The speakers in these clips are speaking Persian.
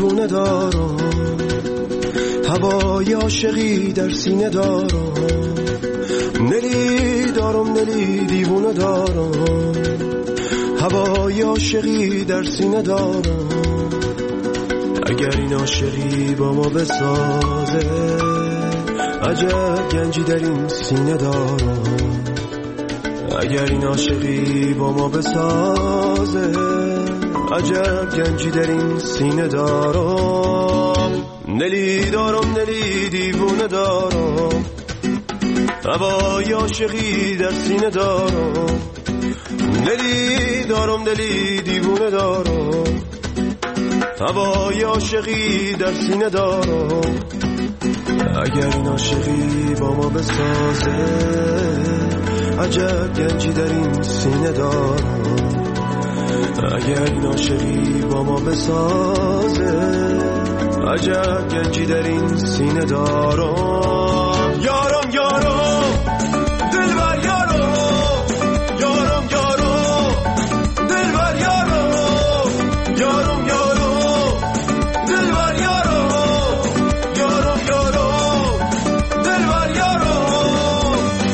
دیوونه دارم، هوای عاشقی در سینه دارم، نلی دارم نلی دیوونه دارم، هوای عاشقی در سینه دارم. اگر این عاشقی با ما بسازه، عجب گنجی در این سینه دارم. اگر این عاشقی با ما بسازه، عجب گنجی در این سینه دارم. نلی دارم نلی دیوونه دارم، هوای عاشقی در سینه دارم، نلی دارم نلی دیوونه دارم، هوای عاشقی در سینه دارم. اگر این عاشقی با ما بسازه، عجب گنجی در این سینه دارم. اگر این عاشقی با ما بسازه، عجب گنجی در این سینه دارم. یارم یارم دلبر یارم، یارم یارم دلبر یارم، یارم یارم دلبر یارم، یارم یارم دلبر یارم.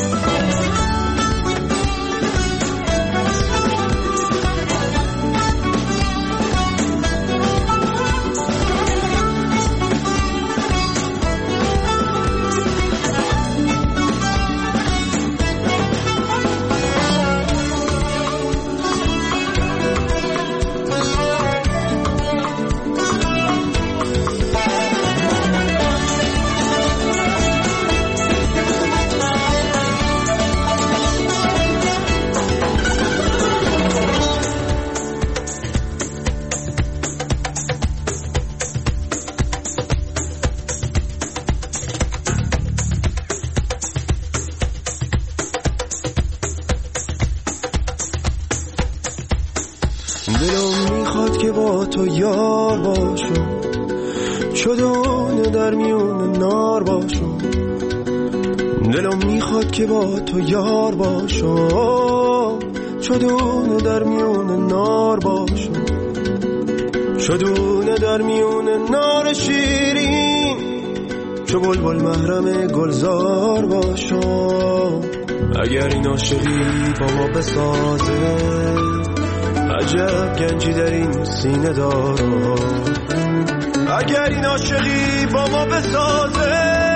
دلم میخواد که با تو یار باشم، چدونه در میون نار باشم. دلم میخواد که با تو یار باشم، چدونه در میون نار باشم، چدونه در میون نار شیرین، چو بلبل محرم گلزار باشم. اگر این عاشقی با ما بسازه، عجب گنجی در این سینه دارم. اگر این عاشقی با ما بسازه،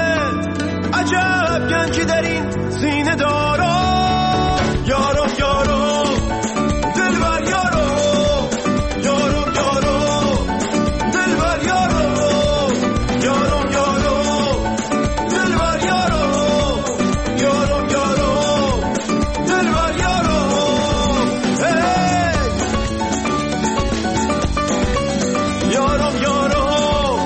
عجب گنجی در این سینه دارم. یارم یارم دلبر یارم، یارم یارم دلبر یارم، یارم یارم دلبر یارم، یارم یارم دلبر یارم. یارم یارم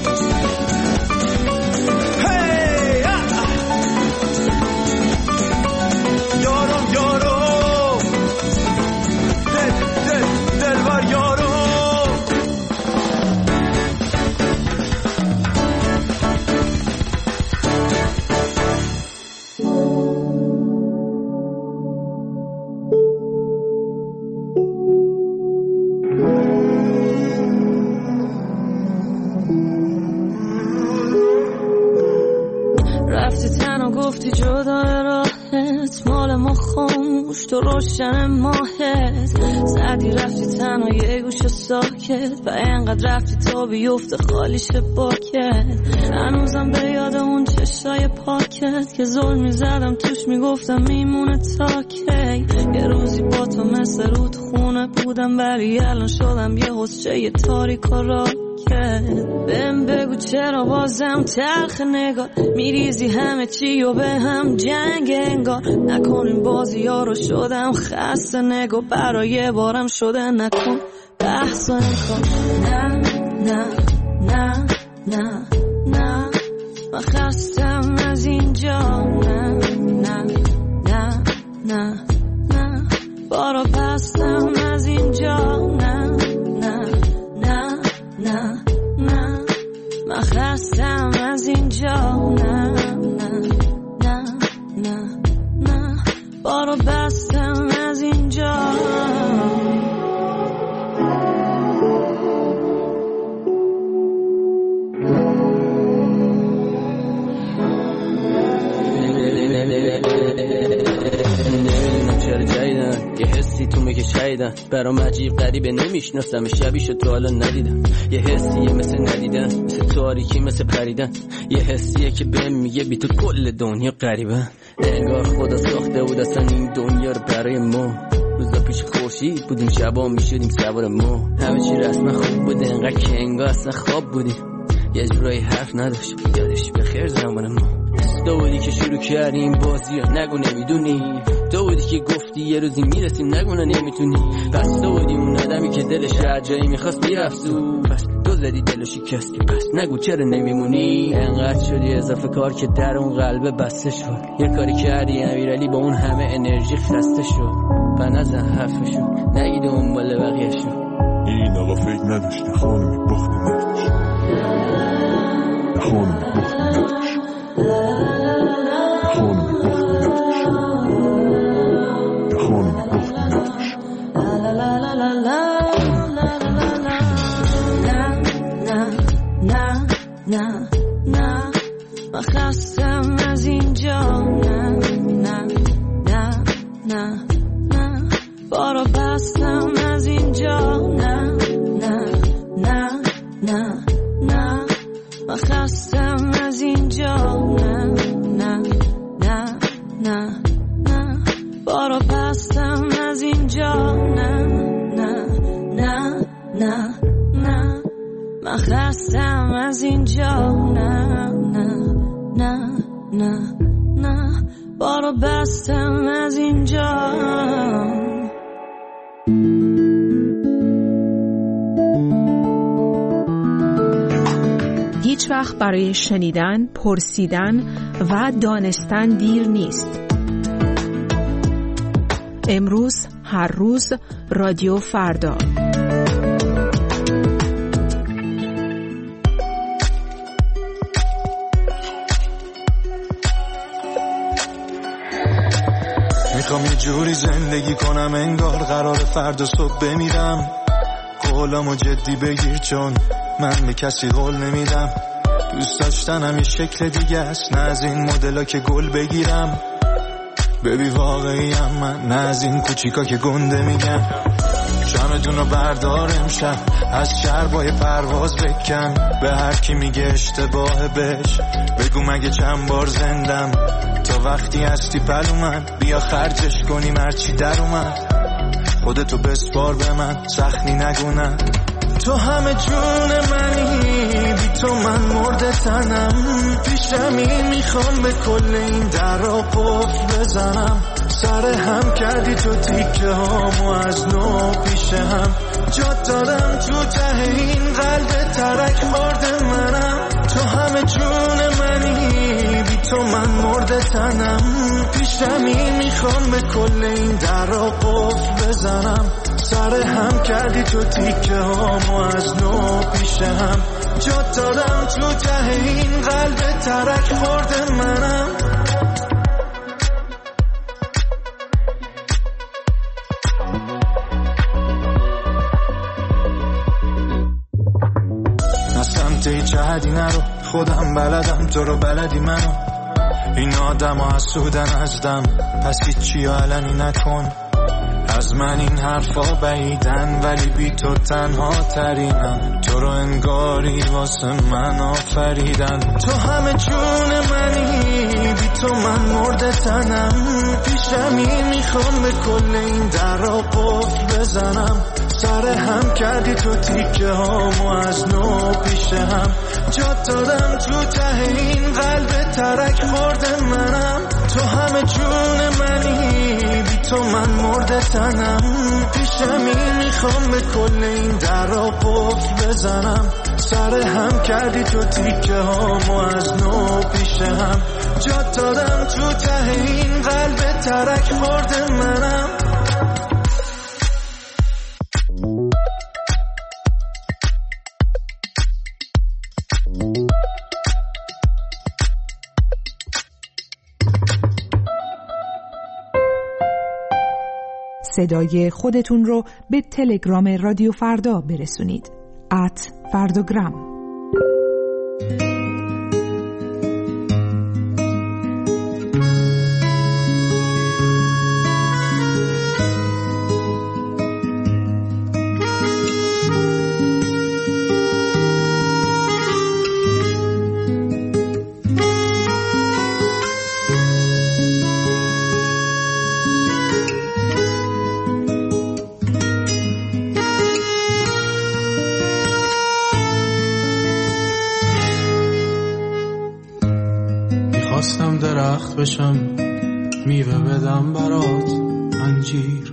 هی یارم یارم دلبر یارم. رفتی تنها گفتی جدا راهت، مال ما خاموش تو روشن ماهت. زدی رفتی تنها یه گوش ساکت، و اینقدر رفتی تا بیفته خالیش باکت. هنوزم به یاد اون چشای پاکت که ظلم میزدم توش، میگفتم میمونه تا کی. یه روزی با تو مثل رود خونه بودم، ولی الان شدم یه حسچه یه تاریک و راکت. بهم بگو چرا بازم تلخ نگار، میریزی همه چی و به هم جنگ انگار. نکنیم بازی ها رو شدم خسته، نگو برای بارم شده نکن بحث و انکار. نه نه نه نه نه من خستم از اینجا. نه نه نه نه نه بارا بستم از اینجا. نه نه نه نه نه من خستم از اینجا. نه نه نه نه نه بارو بستم از اینجا. نمیدونم چرا جایدن یه حسی تو میگه شایدن برام عجیب غریبه نمیشناسم شبیشو تو حالا ندیدم یه حسیه مثل ندیدن مثل تاریکی مثل پریدن یه حسیه که بهم میگه بی تو کل دنیا غریبه انگار خدا ساخته بود اصلا این دنیا رو برای ما روزا پیش خورشید بودیم شبا میشدیم سوار ما همه چی رسما خوب بود انقدر که انگار اصلا خواب بودیم یه جورایی حرف نداشت یادش بخیر زمان ما تو بودی که شروع کردیم بازی ها نگو نمیدونی تو بودی که گفتی یه روزی میرسیم نگو نمیتونی پس تو بودی اون آدمی که دلش هر جایی میخواست میرفت پس تو زدی دلو شکستی پس نگو چرا نمیمونی انقدر شدی اضافه کار که در اون قلبه بسته شد یه کاری کردی امیرعلی با اون همه انرژی خسته شد و نزن حرفشو نگید اون بالا بقیهشو این آقا فکر نداشته خانمی بختی نداشت خانمی بختی نداشت خانمی بختی نداشت خانمی بختی نداشت نه من خستم از اینجا نه بارو بستم از اینجا نه من خستم از اینجا نه بارو بستم از اینجا نه من خستم از اینجا نه بارو بستم از اینجا هیچ وقت برای شنیدن، پرسیدن و دانستن دیر نیست. امروز، هر روز، رادیو فردا. میخوام یه جوری زندگی کنم انگار قرار فردا صبح بمیرم قولامو جدی بگیر چون من به کسی قول نمیدم دوست داشتنم یه شکل دیگه است نه از این مدلا که گل بگیرم ببی واقعیم من نه از این کوچیکا که گنده میگم شمدون رو بردار امشب از شربای پرواز بکن به هر کی میگه اشتباه بش بگو مگه چند بار زندم تا وقتی هستی پلو من بیا خرجش کنیم هرچی در اومد خودتو بسپار به من سخنی نگونم تو همه جون منی بی تو من مرده تنم پیشمی میخوام به کل این در را قفل بزنم سر هم کردی تو تیکه هامو از نو پیش هم جات دادم تو ته این قلب ترک خورده منم تو همه جون منی بی تو من مرده تنم پیشمی میخوام به کل این در را قفل بزنم سر هم کردی تو تیکه هامو از نو پیش هم جات دادم تو ته این قلب ترک خورده منم نه سمت هیچ حدی نرو خودم بلدم تو رو بلدی منو این آدم ها حسودن ازدم پس هیچی علنی نکن از من این حرفا بعیدن ولی بی تو تنها ترینم تو رو انگاری واسه من آفریدن تو همه جون منی بی تو من مرده تنم پیشمی میخوام به کل این در را قفل بزنم سر هم کردی تو تیکه هامو از نو پیش هم جات دادم تو ته این قلب ترک خورده منم تو همه جون منی بی تو من مرده تنم پیشمی میخوام به کل این در را قفل بزنم سر هم کردی تو تیکه هامو از نو پیش هم جات دادم تو ته این قلب ترک خورده منم صدای خودتون رو به تلگرام رادیو فردا برسونید. @فرداگرام. میخواستم درخت بشم میوه بدم برات انجیر،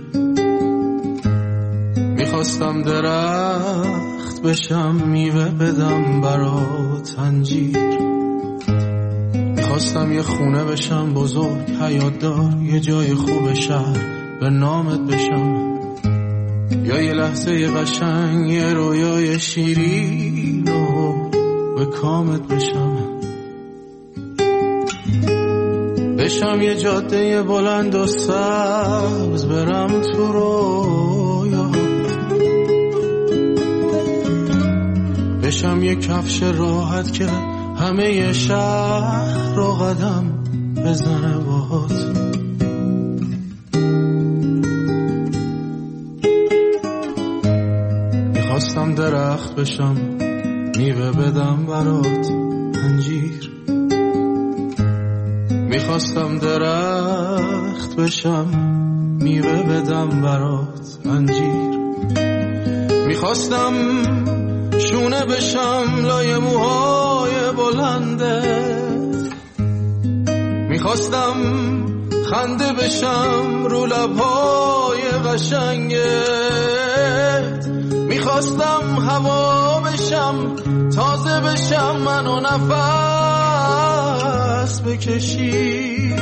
میخواستم درخت بشم میوه بدم برات انجیر، میخواستم یه خونه بشم بزرگ حیات دار، یه جای خوب شهر به نامت بشم، یا یه لحظه قشنگ یه رویای شیرین و به کامت بشم، بشم یه جاده بلند و سبز برم تو رویا، بشم یه کفش راحت که همه شهر رو قدم بزنه باهات، میخواستم درخت بشم میوه بدم برات انجیر، میخواستم درخت بشم میوه بدم برات انجیر، میخواستم شونه بشم لای موهای بلنده، میخواستم خنده بشم رو لبهای قشنگت، میخواستم هوا بشم تازه بشم منو نفس بکشی،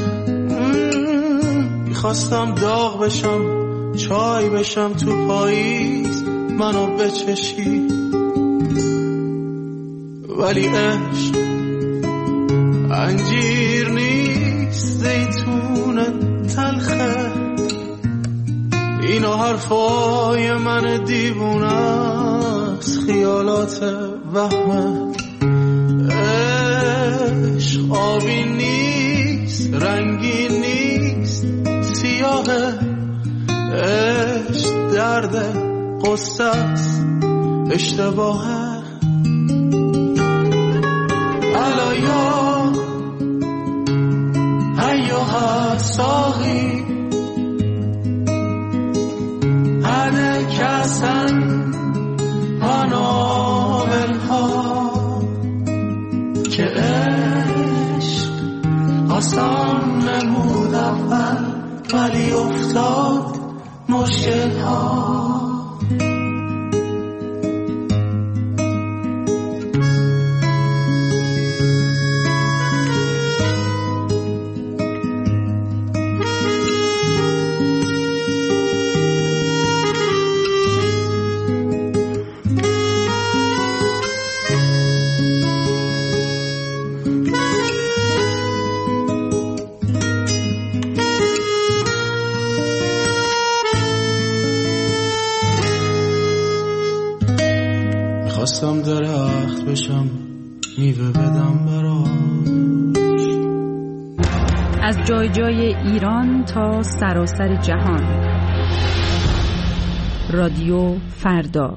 میخواستم داغ بشم چای بشم تو پاییز منو بچشی، ولی عشق انجیر نیست زیتون تلخه، اینا حرفای من دیوونه است خیالات وهمه، عشق آبی نیست رنگی نیست سیاهه، عشق درد قصه است اشتباهه، الایا ایوها ساقی هده کسن منابلها، که عشق آسان نمود اول ولی افتاد مشکل ها. خواستم درخت بشم میوه بدم براش، از جای جای ایران تا سراسر جهان. رادیو فردا.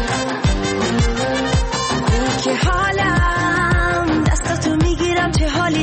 حالم دستاتو میگیرم چه حالی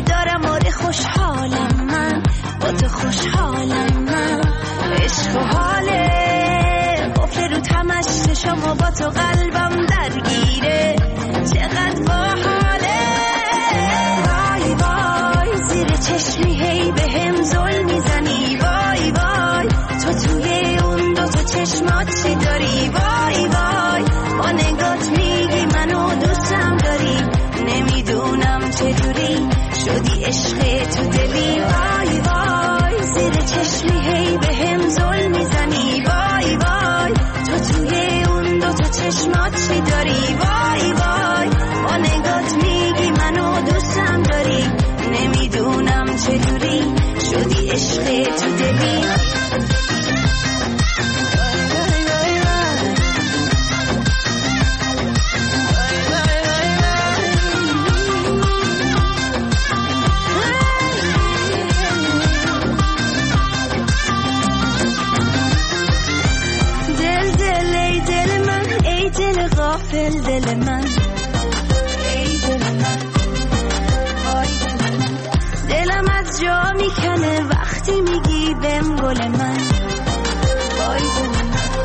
دل من، ای دل من، وای دل من. دلم از جا میکنه وقتی میگی بهم گل من، وای دل من.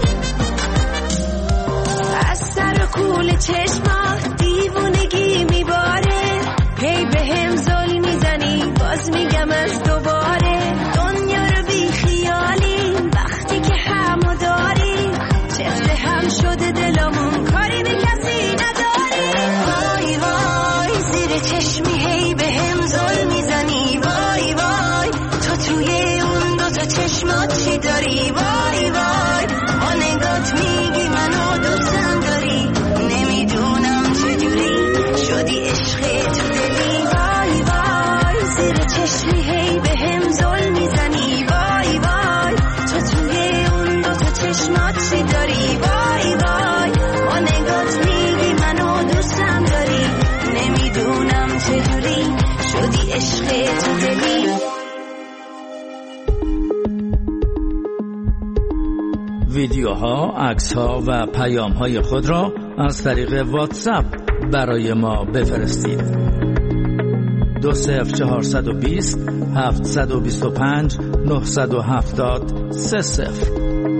از سر و کول چشمات دیوونگی میباره، هی بهم زل میزنی باز میگم از دوباره. دنیا رو بی خیالی وقتی که همو داری، چفت هم شده دلمون کاری به کسی نداری. وای وای زیر چشمی هی بهم زل میزنی، وای وای تو توی اون دوتا چشمات چی داری؟ وای وای با نگات میگی منو دوستم داری، نمیدونم چجوری شدی عشق تو دلی. وای وای زیر چشمی هی بهم زل میزنی، وای وای تو توی اون دوتا چشمات چی داری؟ وای وای با نگات میگی منو دوستم داری، نمیدونم چجوری شدی عشق تو دلی. ویدیوها، عکس‌ها و پیام‌های خود را از طریق واتساپ برای ما بفرستید. 20420 725 970 30.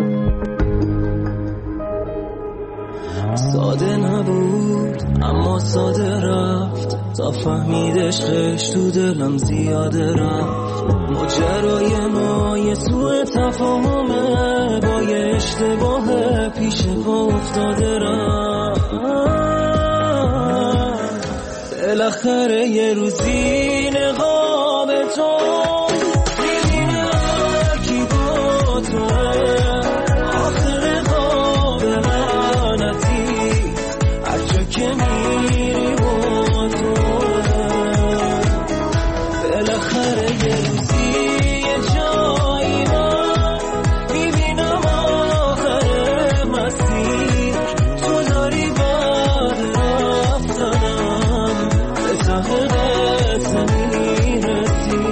ساده نبود اما ساده رفت، تا فهمید عشقش تو دلم زیاده رفت. ماجرای ما یه سوء تفاهمه، با یه اشتباه پیش پا افتاده رفت. بالاخره یه روزی نقاب تو میبینه کی با توه، آخر قاب منتی هر جا که میری با توه. بالاخره یه روزی یه جایی من میبینم آخر مسیر، تو داری بعد رفتنم به تحقیقت میرسی.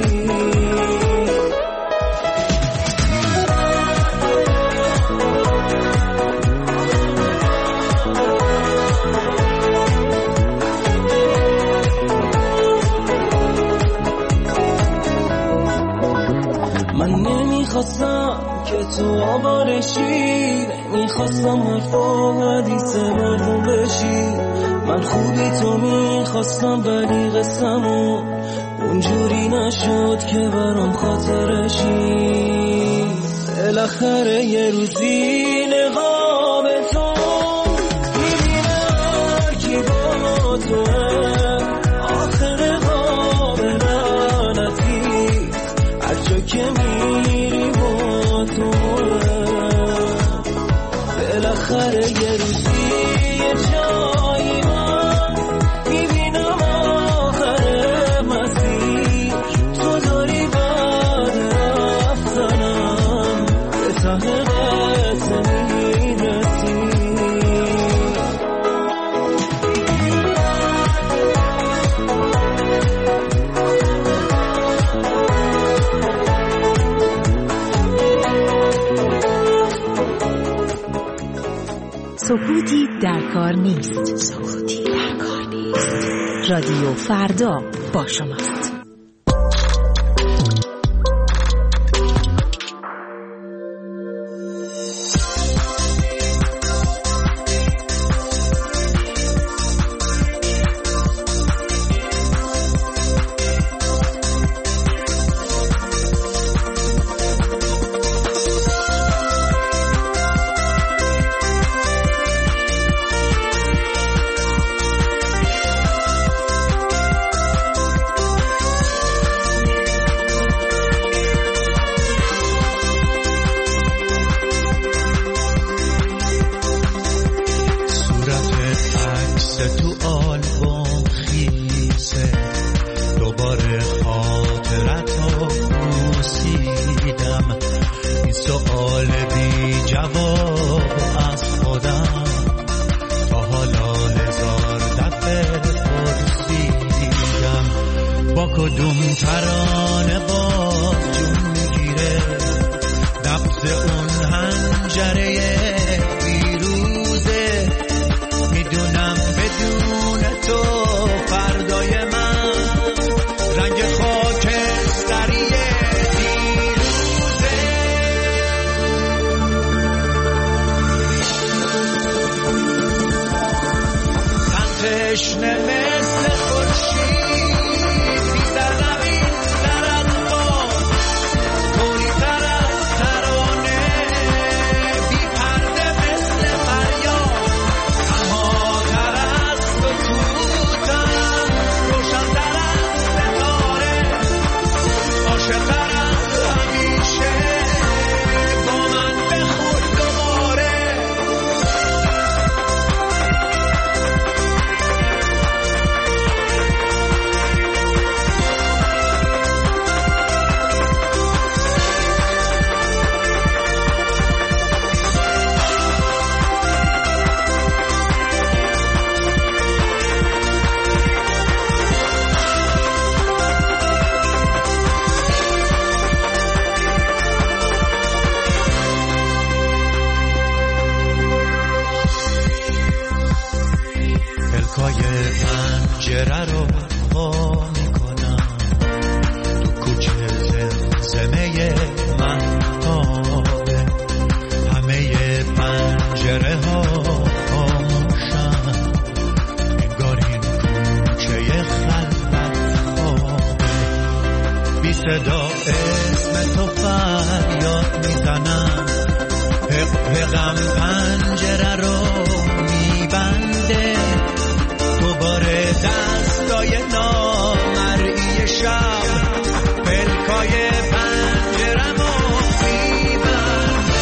من نمیخواستم که تو آوارشی، نمیخواستم حرفا حدیث مردم بشی. من خوبی تو میخواستم ولی قسمو اونجوری نشد که برام خاطرشی. بالاخره یه روزی نقاب تو میبینه هر کی با توه، آخر قاب لعنتی هر جا که میری با توه. بالاخره یه روزی یه جایی من میبینم آخر مسیر، تو داری بعد رفتنم به تحقیقت میرسی. سکوتی در کار نیست. سکوتی در کار نیست. رادیو فردا با شماست. کدوم ترانه باز جون میگیره، نبض اون هنجره پیروزه، میدونم تشنه مثل خورشید بی سرزمین تر از باد توری تر از ترانه بی پرده مثل فریاد تنها تر از سکوتم روشن تر از ستاره عاشق تر از همیشه با من بخور دوباره پنجره رو وا میکنم تو کوچه زمزمه مهتابه همه پنجره ها خاموشن انگار این کوچه خلوت خوابه بی صدا اسم تو فریاد میزنم حقم پنجره رو میبنده دوباره دستای نامرئی شب پلکای پنجرمو میبنده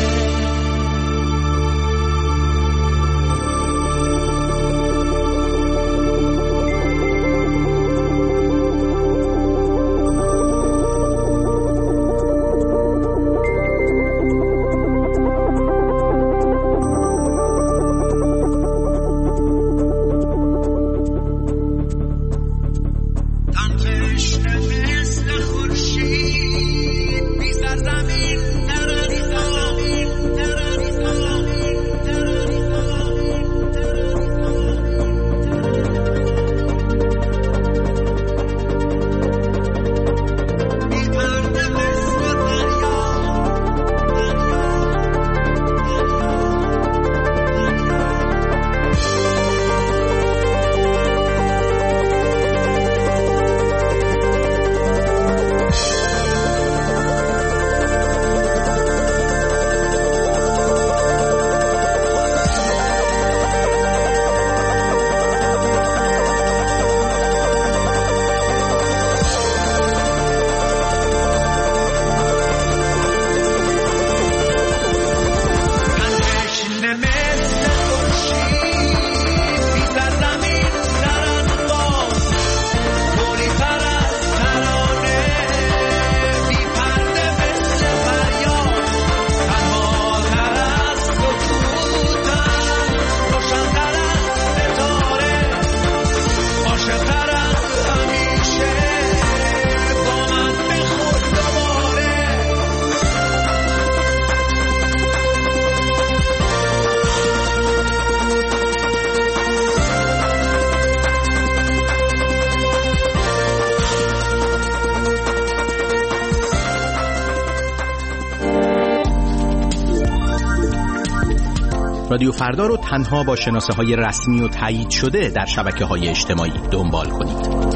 رادیو فردا رو تنها با شناسه‌های رسمی و تایید شده در شبکه‌های اجتماعی دنبال کنید.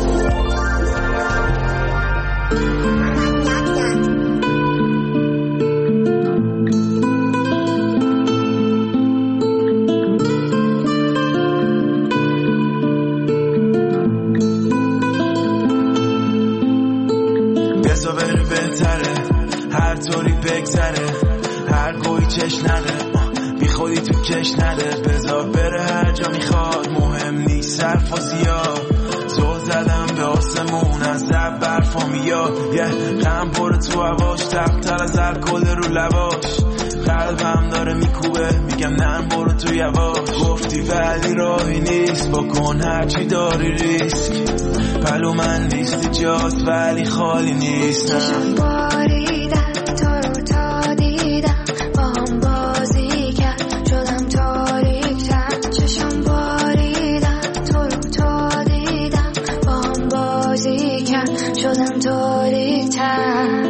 بذار بره بهتره هر طوری بگذره هر گویی چش نده بی خودی تو کش نده بذار بره هر جا میخواد مهم نیست صرف و زیاد زل زدم به آسمون از لب برفا میاد یه غم پره تو هواش تقتر از الکل رو لباش قلبم داره میکوبه میگم نه برو تو یواش گفتی ولی راهی نیست بکن هرچی داری ریسک پلو من نیستی جاست ولی خالی نیستم چشم باریدن تو رو تا دیدم با هم بازی کرد شدم تاریک‌تر چشم باریدن تو رو تا دیدم با هم بازی کرد شدم تاریک‌تر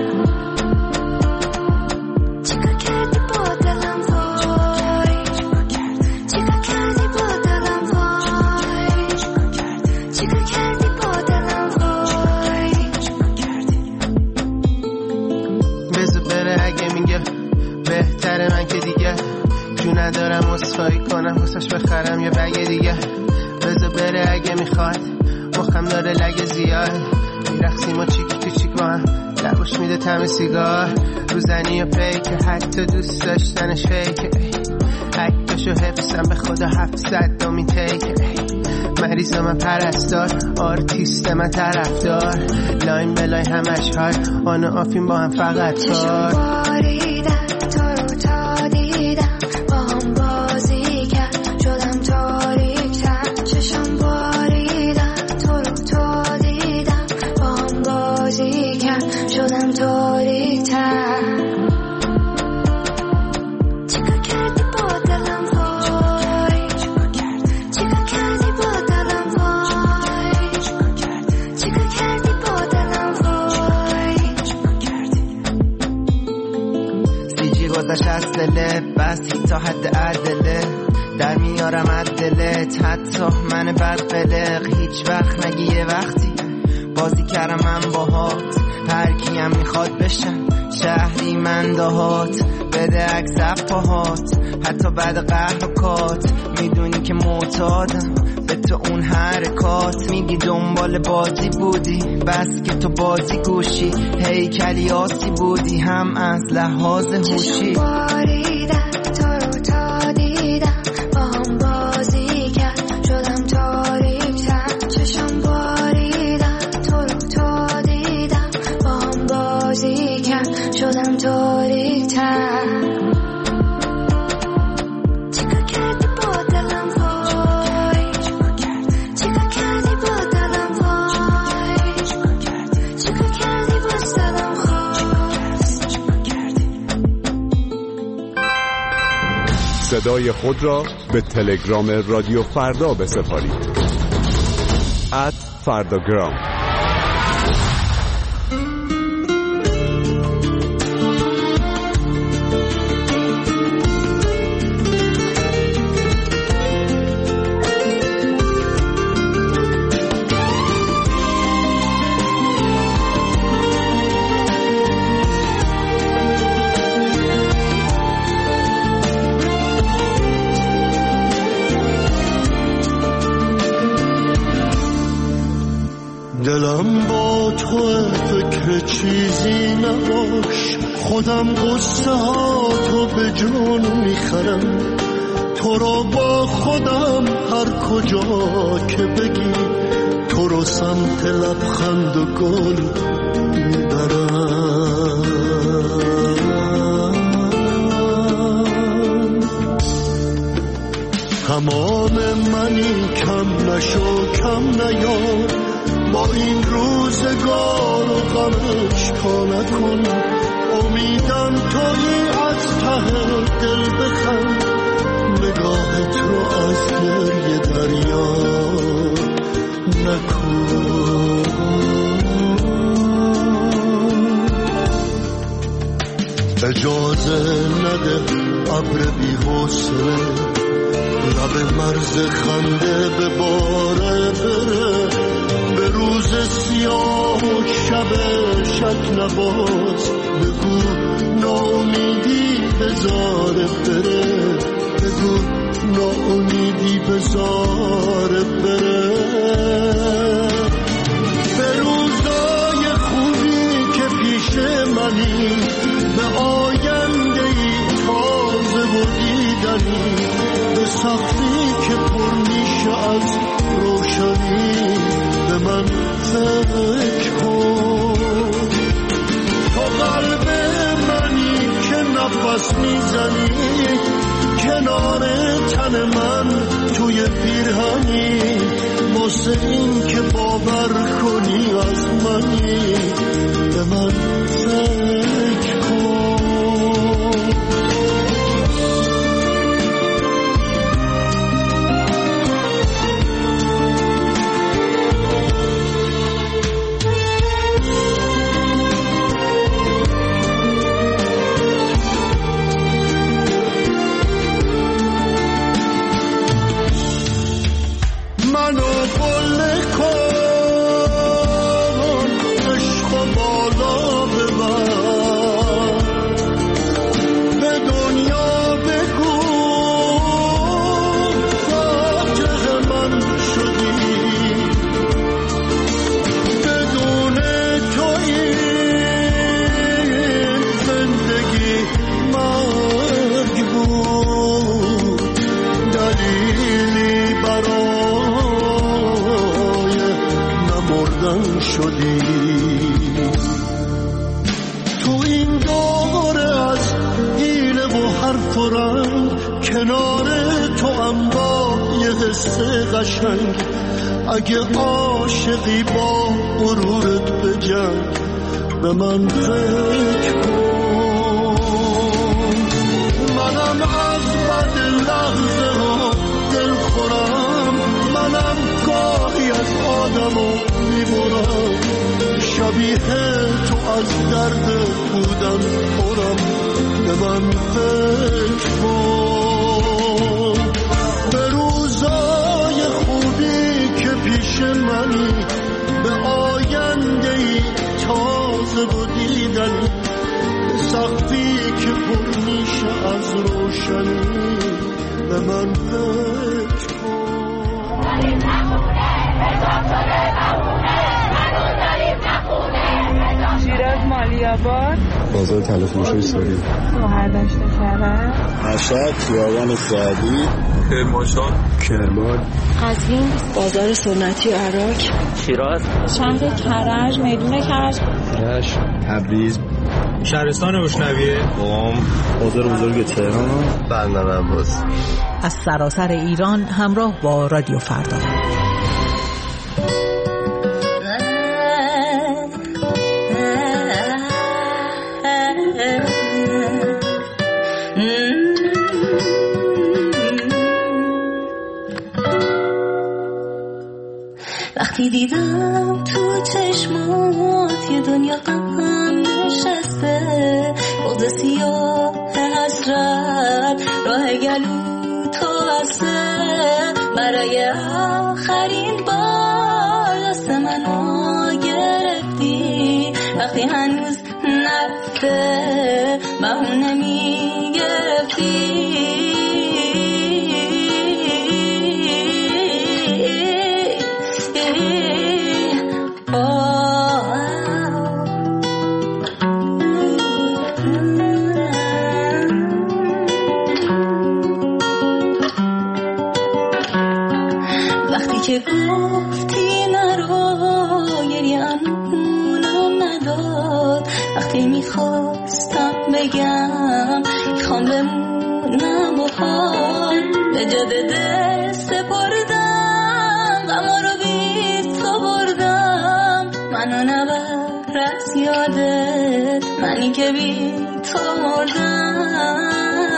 ندارم اسخایی کنم واسش بخرم یه بگه دیگه بذار بره اگه میخواد مخم داره لگه زیاد میرخسیم و چیکی تو چیک با هم لبوش میده طعم سیگار رو زنی و پیک حتی دوست داشتنش فیک عکسشو حفظم به خدا 700 دومین تیک مریض من پرستار آرتیست من طرفدار لاین به لاین همش های آن و آفین با هم فقط کار باریدن تو رو تا دیدم با هم بازی کرد شدم تاریک‌تر چشم باریدن تو رو تا دیدم با هم بازی کرد شدم تاریک‌تر گذشت از دله بس تا حد عدله در میارم عدلت حتی من بد قلق هیچ وقت نگی یه وقتی بازی کردم من باهات هر کیم میخواد بشن شهری من دهات بده عکس پاهات حتی بعد قهر و کات میدونی که معتادم به تو اون حرکات میگی دنبال بازی بودی بس که تو بازی گوشی هیکلی آسی بودی هم از لحاظ هوشی باریدن تو رو تا دیدم با هم بازی کرد شدم تاریک‌تر چشم باریدن تو رو تا دیدم با هم بازی کرد شدم تاریک‌تر صدای خود را به تلگرام رادیو فردا بسپارید @فرداگرام. دلم با تو فکر چیزی نباش خودم قصه ها تو به جون میخرم تو رو با خودم هر کجا که بگی تو رو سمت لبخند و گل میبرم تمام منی کم نشو کم نیار با این روزگار و غمش تا نکن امیدم تویی از ته دل بخند نگاهت رو از گریه دریا نکن اجازه نده ابر بی‌حوصله لب مرز خنده به باره بره به روز سیاه و شب شک نباز بگو ناامیدی بذاره بره بگو ناامیدی بذاره بره به روزای خوبی که پیش منی به آیندهی تازه و دیدنی به سختی که پر میشه از روشنی به من فکر کن تو قلب منی که نفس میزنی کنار تن من توی پیرهنی واسه این که باور کنی از منی به من فکر کن بالا ببر شدی. تو این دوره از حیله و حرف و رنگ، کنار تو هم با یه حس قشنگ. اگه عاشقی با غرورت بجنگ، به من فکر کن. منم از بد لحظه ها دل خورم، منم گاهی از آدمو میبرم. شبیه تو از درد بودم خورم، به من فکر کن. به روزای خوبی که پیش منی، به آینده‌ای تازه و دیدنی، به سقفی که پر میشه از روشنی، به من فکر کن. شیراز مالی‌آباد، بازار تلفروشی ساری، مهردشت کرد، مشهد خیابان سعدی، کرمانشاه، کرمان، قزوین، بازار سنتی عراق، شیراز، شهر کرج، میدون کرج، رشت، تبریز، شهرستان اشنویه، قم، بازار بزرگ تهران، بندر عباس. از سراسر ایران همراه با رادیو فردا. وقتی دیدم تو چشمات یه دنیا غم نشسته، بغض سیاه حسرت راه گلو تو بسته، برای آخرین بار دست منو گرفتی. وقتی هنوز نرفته بهونه میگرفتی. که گفتی نرو گریه‌مونم نداد. وقتی میخواستم بگم میخوام بمونم و حال به جاده دست بردم، غما رو بی تو بردم. منو نبر از یادت، منی که بی تو مردم.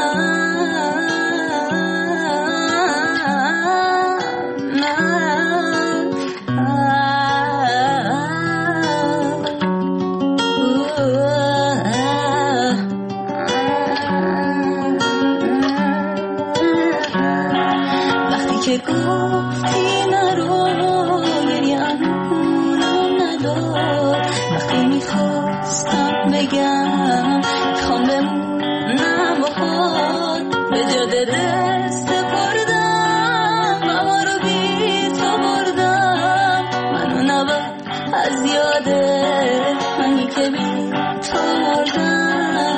که گفتی نرو گریه‌مونم نداد. وقتی میخواستم بگم میخوام بمونم و حال به جاده دست بردم، غما رو بی تو بردم. منو نبر از یادت، منی که بی تو مردم.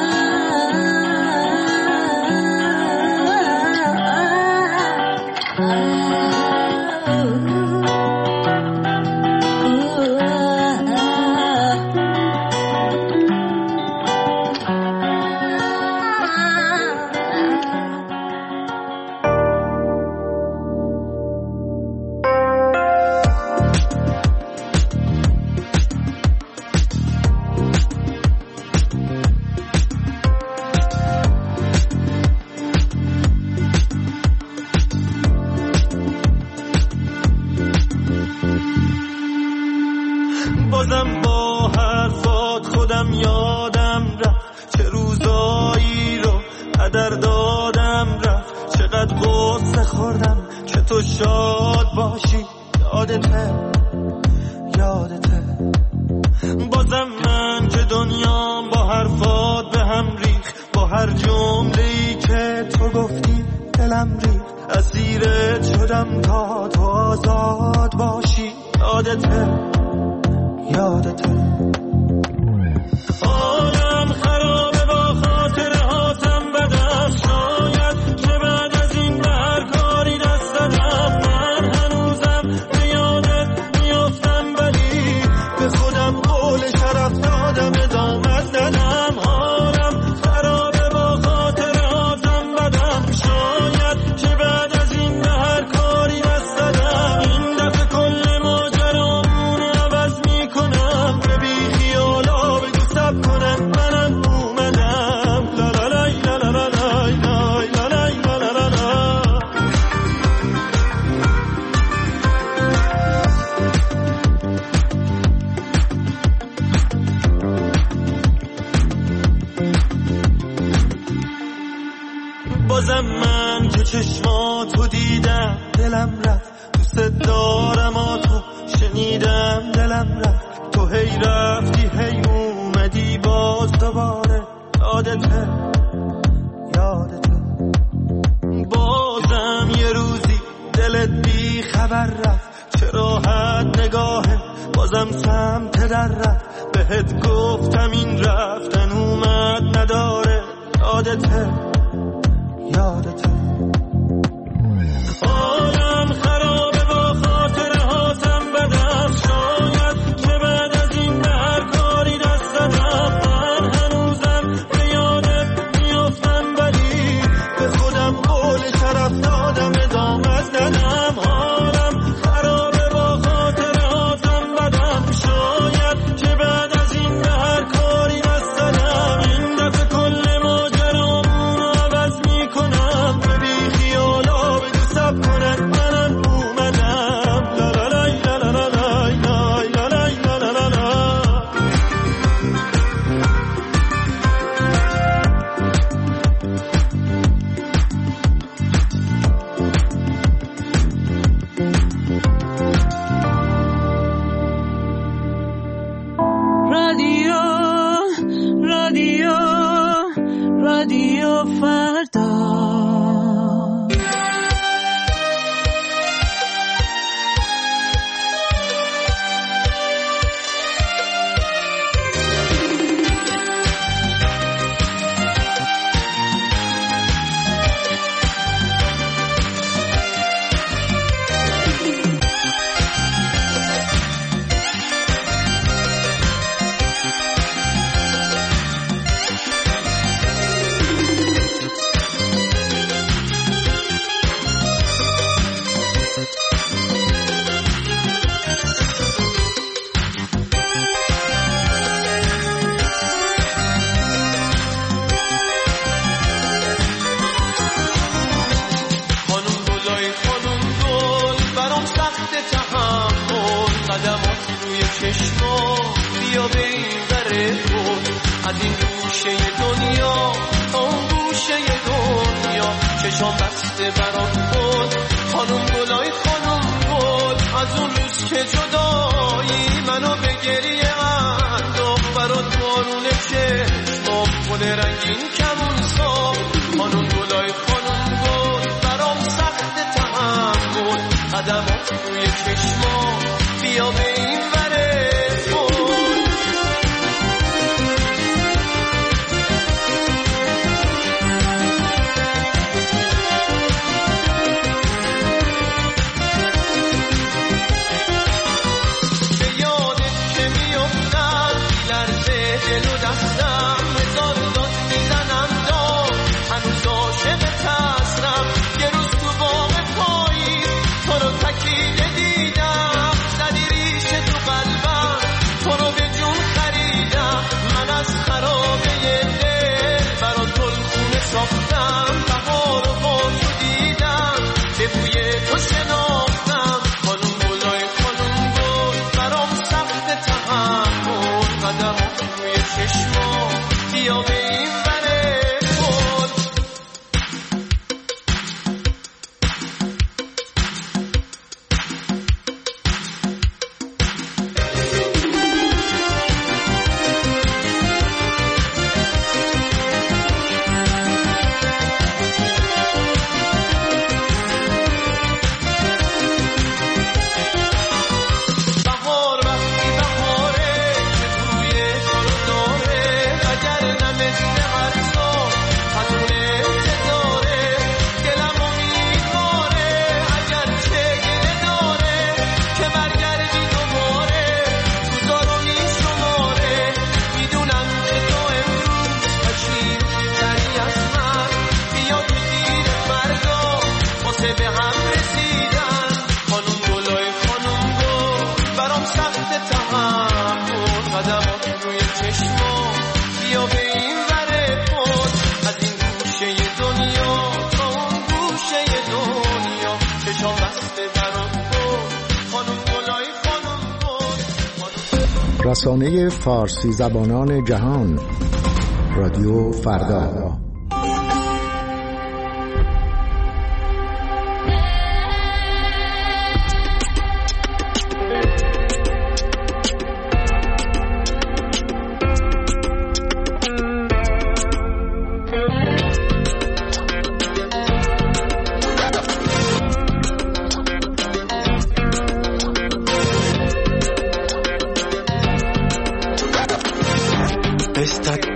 بازم با حرفات خودم یادم رفت، چه روزایی رو هدر دادم رفت. چقدر غصه خوردم که تو شاد باشی، یادته بازم من که دنیام با حرفات به هم ریخ، با هر جمله‌ای که تو گفتی دلم ریخ. اسیرت شدم تا تو آزاد باشی، یادته آدم خرابه با خاطر هاتم بدم. شاید که بعد از این به هر کاری دست دادم. من هنوزم به یادت میافتم، ولی به من که چشماتو دیدم دلم رفت، دوست دارم تو شنیدم دلم رفت، تو هی رفتی هی اومدی باز دوباره، یادته بازم یه روزی دلت بی خبر رفت، چه راحت نگاهه بازم سمت در رفت، بهت گفتم این رفتن اومد نداره، یادته حالم خرابه با خاطره هاتم بدم، شاید که بعد از این هر کاری دست زدم، من هنوزم به یادت میافتم ولی به خودم قول شرف دادم ادامت ندم، حالم خرابه با خاطره هاتم بدم، شاید که بعد از این هر کاری دست زدم، این دفعه کل ماجرامونو عوض میکنم، به بی خیالا بگو سب کنن منم اومدم، لا لا لای لا لا لا لای لای لا لای لا لا لا لا. رادیو فردا. بیا به این بره بود از این گوشه دنیا تا اون گوشه دنیا، چشام بسته برات بود خانم گلای خانم گل، از اون روز که جدایی منو به گریه انداخت، برات بارون چشمام گل رنگین کمون ساخت، خانم گلای خانم گل برام سخت تحمل، قدمات روی چشمام بیا به این بره ساختم، بهار و با تو دیدم، به بوی تو شناختم، خانم گلای خانم گل برام سخت تحمل، قدمات روی چشمام بیا به این بره گل. رسانه فارسی زبانان جهان، رادیو فردا.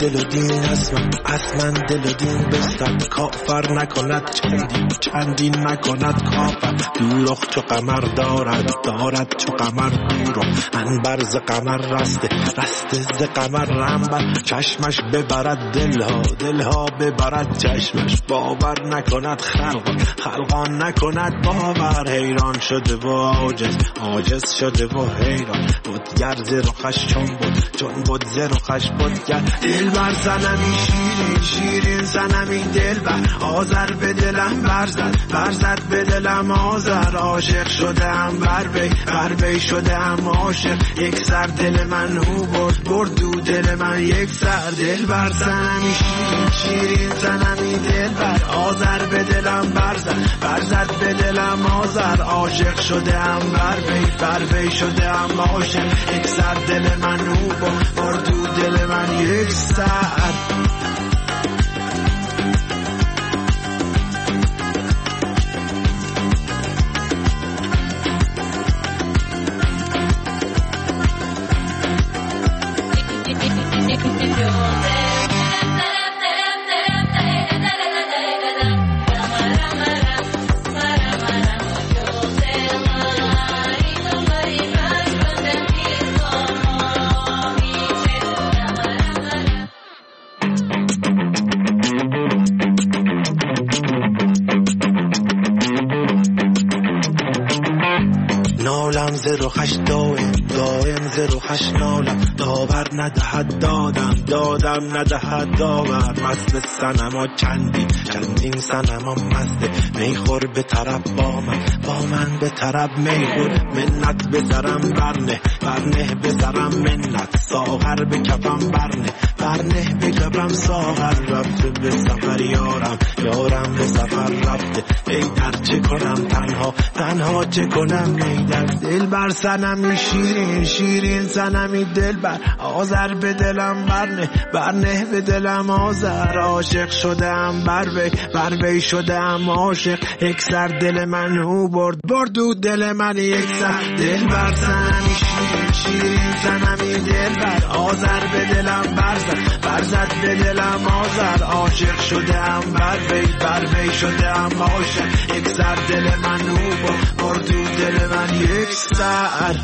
دل و دین اصلا دل و دین بستد کافر نکند چندین نکند کافر دوروخ چو قمر دارد چو قمر دوروخ انبر ز قمر رسته ز قمر رنبر چشمش ببرد دلها ببرد چشمش باور نکند خلقان نکند باور حیران شده و عاجز شده و حیران بودگر ز رخش چون بود ز رخش بودگر دلبر صنمی شیرین صنمی دلبر آذر به دلم برزد به دلم آذر عاشق شدم بر وی شدم عاشق یک سر دل من او برد دو دل من یک سر دلبر صنمی شیرین صنمی دلبر آذر به دلم برزد به دلم آذر عاشق شدم بر وی شدم عاشق یک سر دل من او برد دو دل من یک سر ز رخش دائم ز رخش نالم داور ندهد دادم ندهد داور مست صنما چندین صنما مسته میخور به طرب با من به طرب میخور منت بذارم برنه بذارم منت ساغر به کفم برنه به کفم ساغر رفته به سفر یارم به سفر رفته ای در چه کنم تنها چه کنم ای در دل بر صنمی شیرین صنمی دلبر آذر به دلم برنه به دلم آذر عاشق شدم بر وی شدم عاشق یک سر دل من او برد دو دل من یک سر دل بر صنمی شیرین صنمی دلبر آذر به دلم برزد به دلم آذر عاشق شدم بر وی شدم عاشق یک سر دل من او برد دو دل من یک سر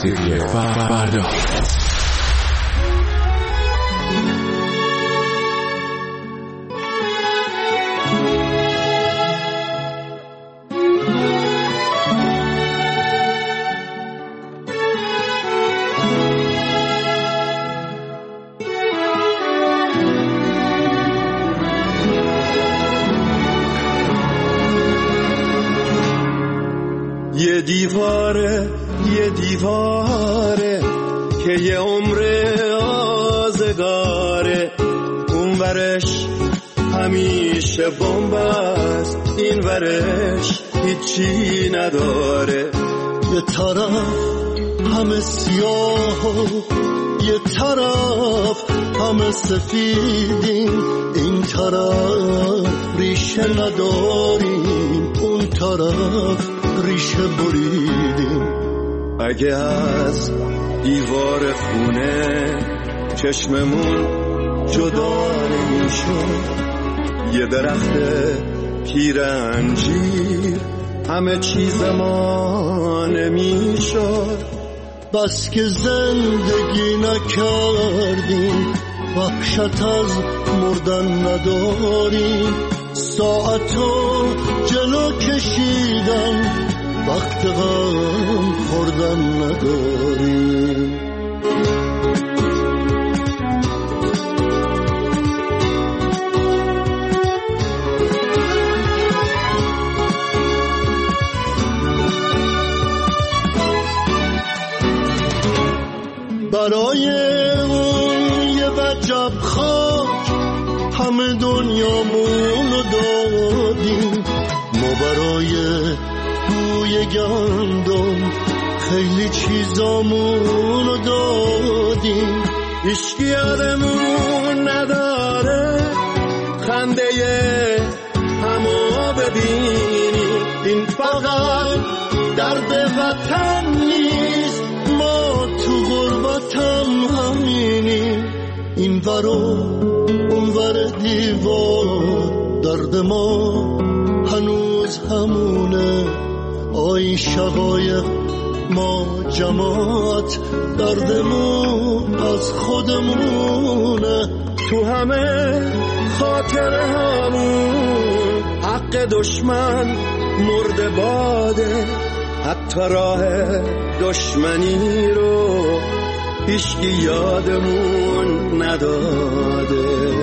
موسیقی فردا. یه دیواره که یه عمر آزگاره، اون ورش همیشه بمب است، این ورش هیچی نداره. یه طرف همه سیاه و یه طرف همه سفیدیم، این طرف ریشه نداریم، اون طرف ریشه بریدیم. اگه از دیوار خونه چشممون جدا نمیشد، یه درخت پیرنجیر همه چیز ما نمیشد. بس که زندگی نکردیم، وحشت از مردن نداریم، ساعتو جلو کشیدن، وقت غم خوردن نداریم. برای اون یه وجب خاک همه دنیامونو دادیم، ما برای بوی گندم خیلی چیزامونو دادیم. هیچکی یادمون نداره خنده همو ببینیم، این فقط درد وطن نیست، ما تو غربتم همینیم. این ور و اون ور دیوار درد ما هنوز همونه، آی شقایق ما جماعت دردمون از خودمونه. تو همه خاطره همون حق دشمن مرده باده، حتی راه دشمنی رو هیچکی یادمون نداده.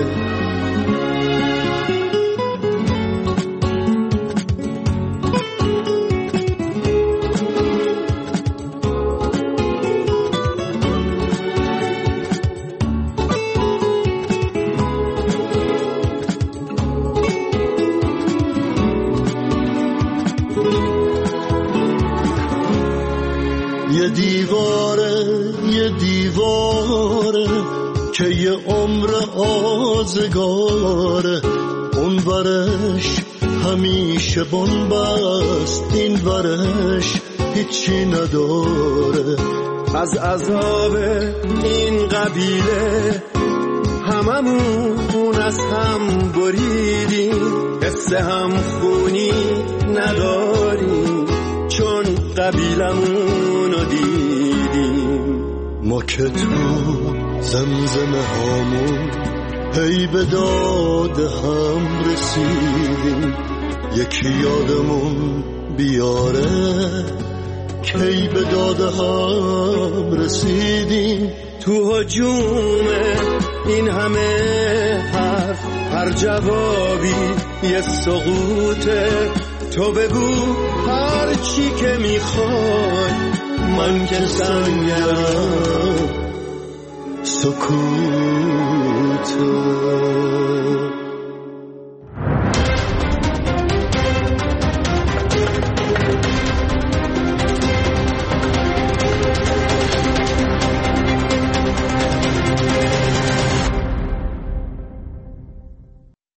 یه دیواره که یه عمر آزگاره، اون ورش همیشه بنبست، این ورش هیچی نداره. از عذاب این قبیله هممون از هم بریدیم، حس هم خونی نداریم چون قبیلمونو دیدیم. ما که تو زمزمه هامون هی به داد هم رسیدیم، یکی یادمون بیاره کی به داد هم رسیدیم. تو هجوم این همه حرف هر جوابی یه سقوطه، تو بگو هر چی که میخوای، من که سنگم سکوته.